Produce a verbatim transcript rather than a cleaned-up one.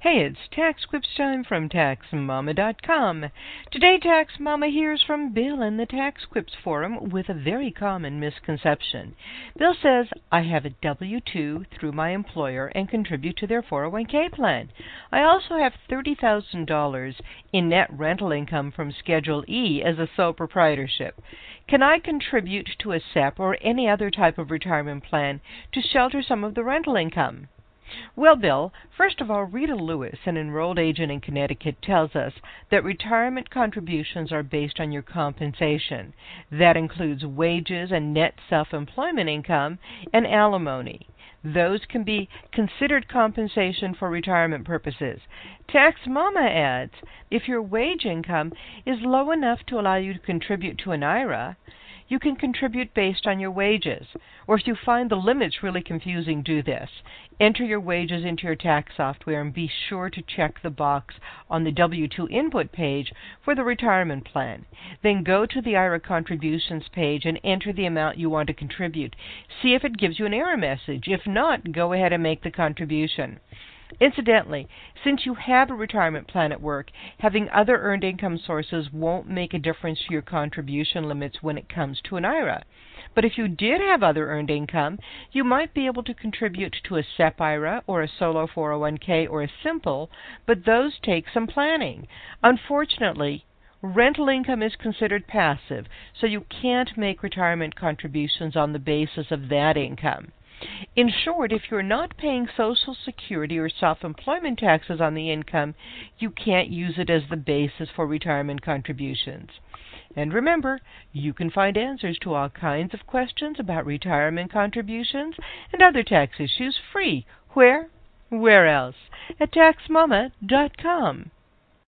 Hey, it's Tax Quips time from Tax Mama dot com. Today, Tax Mama hears from Bill in the Tax Quips forum with a very common misconception. Bill says, I have a W two through my employer and contribute to their four oh one k plan. I also have thirty thousand dollars in net rental income from Schedule E as a sole proprietorship. Can I contribute to a S E P or any other type of retirement plan to shelter some of the rental income? Well, Bill, first of all, Rita Lewis, an enrolled agent in Connecticut, tells us that retirement contributions are based on your compensation. That includes wages and net self-employment income and alimony. Those can be considered compensation for retirement purposes. Tax Mama adds, if your wage income is low enough to allow you to contribute to an I R A, you can contribute based on your wages. Or if you find the limits really confusing, do this. Enter your wages into your tax software and be sure to check the box on the W two input page for the retirement plan. Then go to the I R A contributions page and enter the amount you want to contribute. See if it gives you an error message. If not, go ahead and make the contribution. Incidentally, since you have a retirement plan at work, having other earned income sources won't make a difference to your contribution limits when it comes to an I R A. But if you did have other earned income, you might be able to contribute to a S E P I R A or a solo four oh one k or a simple, but those take some planning. Unfortunately, rental income is considered passive, so you can't make retirement contributions on the basis of that income. In short, if you're not paying Social Security or self-employment taxes on the income, you can't use it as the basis for retirement contributions. And remember, you can find answers to all kinds of questions about retirement contributions and other tax issues free. Where? Where else? At Tax Mama dot com.